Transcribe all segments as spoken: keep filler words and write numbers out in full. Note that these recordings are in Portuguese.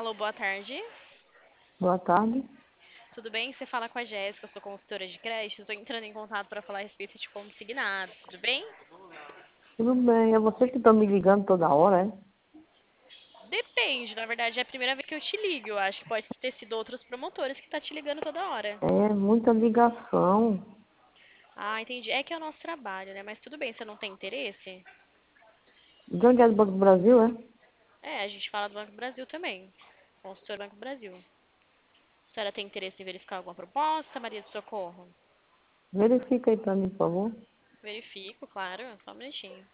Alô, boa tarde. Boa tarde. Tudo bem? Você fala com a Jéssica, eu sou consultora de crédito. Estou entrando em contato para falar a respeito de consignados. Tudo bem? Tudo bem? É você que está me ligando toda hora, é? Depende, na verdade é a primeira vez que eu te ligo. Eu acho que pode ter sido outros promotores que tá te ligando toda hora. É muita ligação. Ah, entendi. É que é o nosso trabalho, né? Mas tudo bem, você não tem interesse? De onde é do Banco do Brasil, é? É, a gente fala do Banco do Brasil também. Consultor Banco do Brasil. A senhora tem interesse em verificar alguma proposta, Maria de Socorro? Verifica aí para mim, por favor. Verifico, claro. Só um minutinho.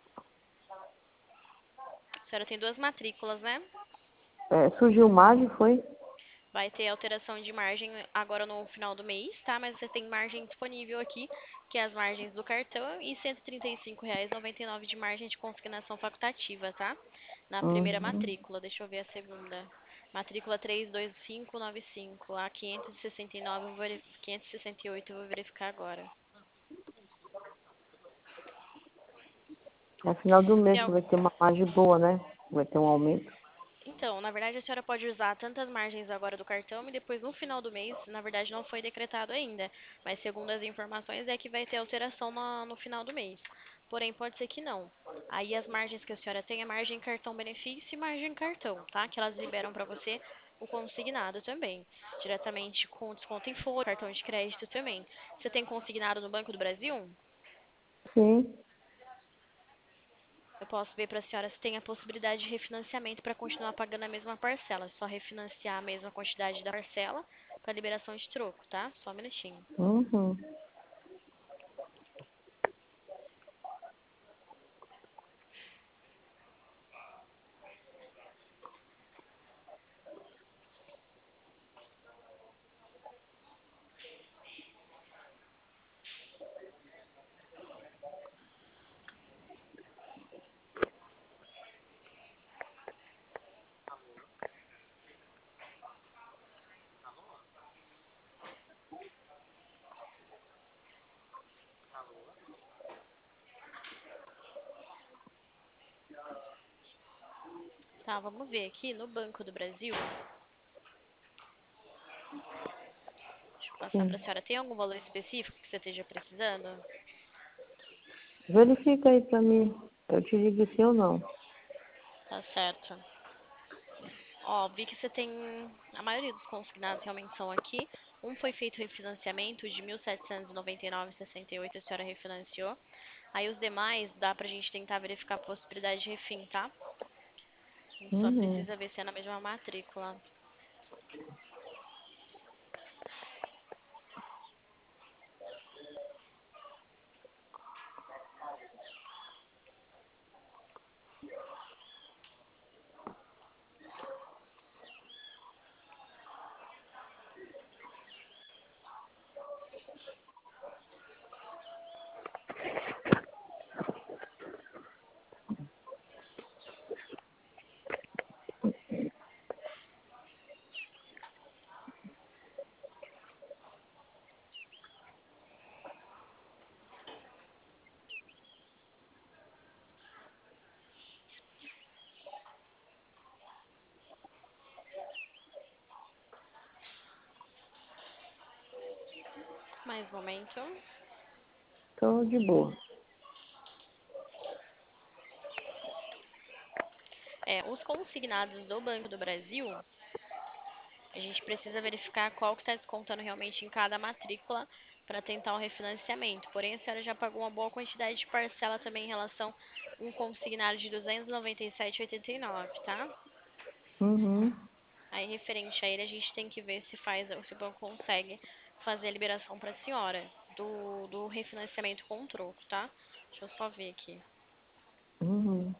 A senhora tem duas matrículas, né? É, surgiu margem, foi? Vai ter alteração de margem agora no final do mês, tá? Mas você tem margem disponível aqui, que é as margens do cartão, e cento e trinta e cinco reais e noventa e nove centavos de margem de consignação facultativa, tá? Na primeira Uhum. matrícula, deixa eu ver a segunda. Matrícula três dois cinco nove cinco, a quinhentos e sessenta e nove, eu vou veri- quinhentos e sessenta e oito eu vou verificar agora. É final do mês Tem que al- vai ter uma margem boa, né? Vai ter um aumento. Então, na verdade, a senhora pode usar tantas margens agora do cartão e depois no final do mês, na verdade, não foi decretado ainda, mas segundo as informações é que vai ter alteração no, no final do mês. Porém, pode ser que não. Aí as margens que a senhora tem é margem cartão benefício e margem cartão, tá? Que elas liberam para você o consignado também, diretamente com desconto em folha, cartão de crédito também. Você tem consignado no Banco do Brasil? Sim. Eu posso ver para a senhora se tem a possibilidade de refinanciamento para continuar pagando a mesma parcela. É só refinanciar a mesma quantidade da parcela para liberação de troco, tá? Só um minutinho. Uhum. Tá, vamos ver aqui no Banco do Brasil. Deixa eu passar para a Sim. senhora. Tem algum valor específico que você esteja precisando? Verifica aí para mim. Eu te digo sim ou não. Tá certo. Ó, vi que você tem. A maioria dos consignados realmente são aqui. Um foi feito refinanciamento de mil setecentos e noventa e nove vírgula sessenta e oito, a senhora refinanciou. Aí os demais dá pra gente tentar verificar a possibilidade de refim, tá? A gente só Uhum. precisa ver se é na mesma matrícula. Mais um momento. Tô de boa. É, os consignados do Banco do Brasil, a gente precisa verificar qual que está descontando realmente em cada matrícula para tentar um refinanciamento. Porém, a senhora já pagou uma boa quantidade de parcela também em relação a um consignado de duzentos e noventa e sete vírgula oitenta e nove, tá? Uhum. Aí, referente a ele, a gente tem que ver se faz, se o banco consegue fazer a liberação para a senhora do, do refinanciamento com troco, tá? Deixa eu só ver aqui. Uhum.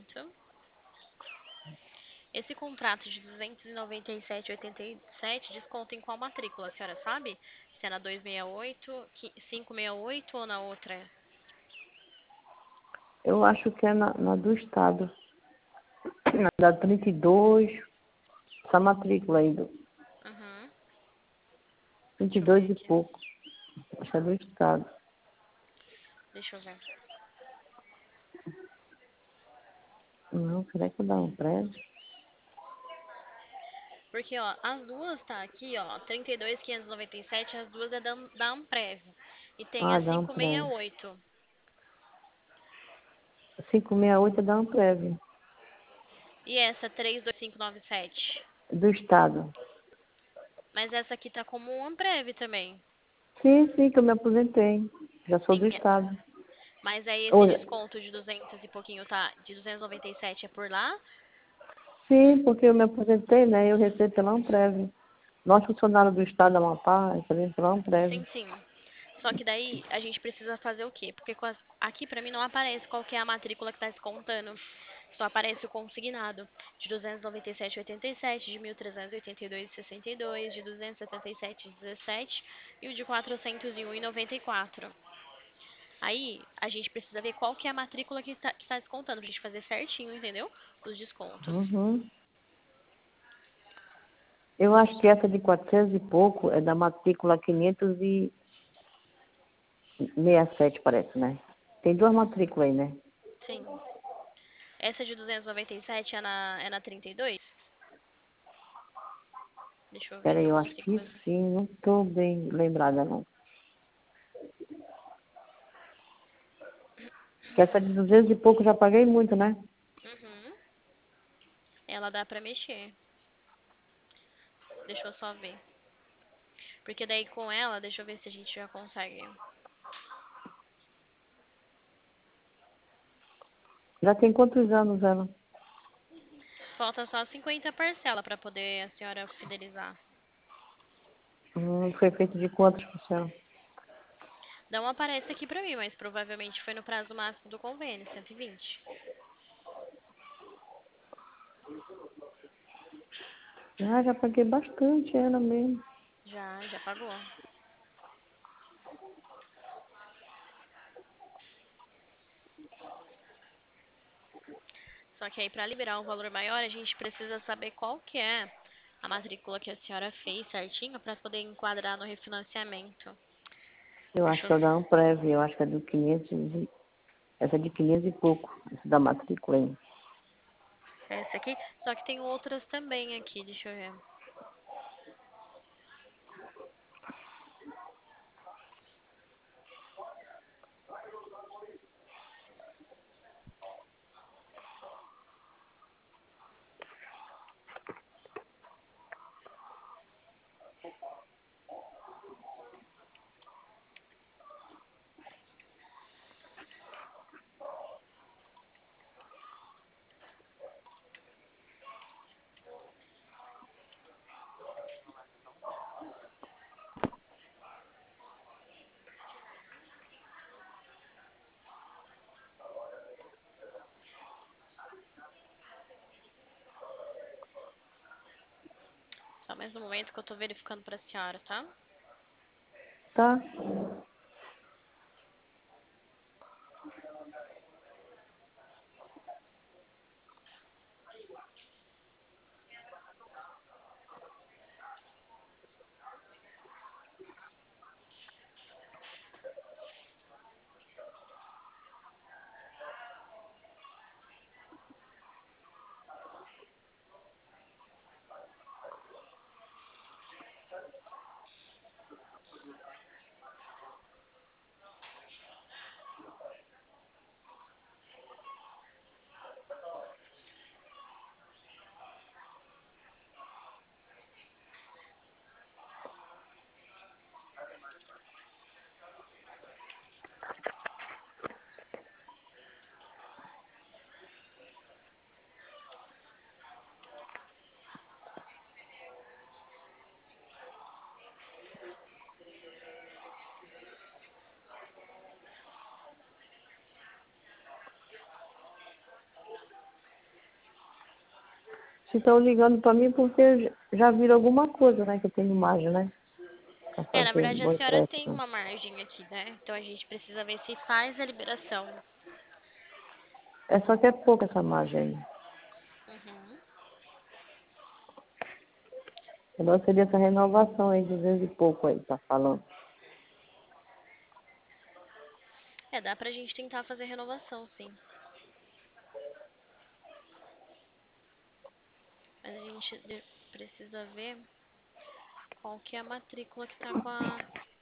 momento. Esse contrato de duzentos e noventa e sete e oitenta e sete desconta em qual matrícula, a senhora sabe? Se é na duzentos e sessenta e oito, qui- quinhentos e sessenta e oito ou na outra? Eu acho que é na, na do estado. Na da trinta e dois, essa matrícula ainda. Uhum. trinta e Deixa eu dois ver e aqui. pouco. Acho que é do estado. Deixa eu ver. Não, será que dá um prédio? Porque, ó, as duas tá aqui, ó, trinta e dois, quinhentos e noventa e sete, as duas é da, da Amprev. E tem Ah, a dá um quinhentos e sessenta e prédio. oito. quinhentos e sessenta e oito é da Amprev. E essa trinta e dois, quinhentos e noventa e sete? Do estado. Mas essa aqui tá como um Amprev também. Sim, sim, que eu me aposentei. Já sou do Sim, estado. mas aí esse Olha, desconto de duzentos e pouquinho, tá? De duzentos e noventa e sete é por lá? sim, porque eu me aposentei, né? Eu recebo pela Amprev. Nós, funcionários do estado da Amapá, recebemos pela Amprev. Sim, sim. Só que daí a gente precisa fazer o quê? Porque com as- aqui pra mim não aparece qual que é a matrícula que tá descontando. Só aparece o consignado de duzentos e noventa e sete e oitenta e sete, de mil trezentos e oitenta e dois e sessenta e dois, de duzentos e setenta e sete e dezessete e o de quatrocentos e um e noventa e quatro. Aí a gente precisa ver qual que é a matrícula que está, que tá descontando, pra gente fazer certinho, entendeu? Os descontos. Uhum. Eu acho que essa de quatrocentos e pouco é da matrícula quinhentos e sessenta e sete, parece, né? Tem duas matrículas aí, né? Sim. Essa de duzentos e noventa e sete é na, é na trinta e dois? Deixa eu ver se Peraí, eu eu acho consigo que fazer. sim, não estou bem lembrada, não. Que essa de duzentos e pouco eu já paguei muito, né? Uhum. Ela dá pra mexer. Deixa eu só ver. Porque daí com ela, deixa eu ver se a gente já consegue. Já tem quantos anos ela? Falta só cinquenta parcela pra poder a senhora fidelizar. Hum, foi feito de quantos por cento? Não aparece aqui pra mim, mas provavelmente foi no prazo máximo do convênio, cento e vinte. Ah, já paguei bastante ela mesmo. Já, já pagou. Só que aí pra liberar um valor maior, a gente precisa saber qual que é a matrícula que a senhora fez certinho pra poder enquadrar no refinanciamento. Eu acho Deixa que eu é o ver. da Amprev, eu acho que é do quinhentos e... Essa é de quinhentos e pouco, essa da matrícula aí. Essa aqui. Só que tem outras também aqui, deixa eu ver. Só mais um momento que eu tô verificando pra senhora, tá? Tá? Se estão ligando para mim porque já viram alguma coisa, né? Que eu tenho imagem, né? Para É, na fazer verdade a o senhora tem empréstimo. uma margem aqui, né? Então a gente precisa ver se faz a liberação. É só que é pouco essa margem aí. Uhum. Então seria essa renovação aí, duzentos e pouco aí, tá falando. É, dá pra gente tentar fazer renovação, sim. Mas a gente de- precisa ver qual que é a matrícula que tá com a...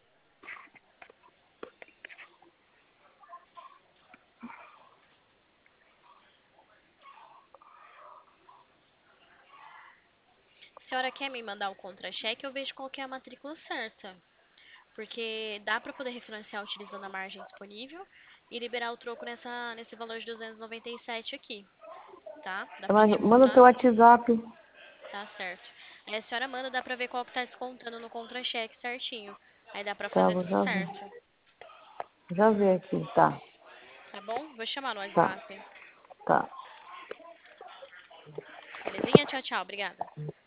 A senhora quer me mandar o contra-cheque? Eu vejo qual que é a matrícula certa. Porque dá pra poder refinanciar utilizando a margem disponível e liberar o troco nessa, nesse valor de duzentos e noventa e sete aqui, tá? Dá pra Mas manda o remontar? teu WhatsApp. Tá certo. Aí a senhora manda, dá pra ver qual que tá descontando no contra-cheque certinho. Aí dá pra Tá, fazer vou tudo já ver. certo. Já vi aqui, tá. Tá bom? Vou chamar no Tá, WhatsApp. tá. Belezinha? Tchau, tchau. Obrigada.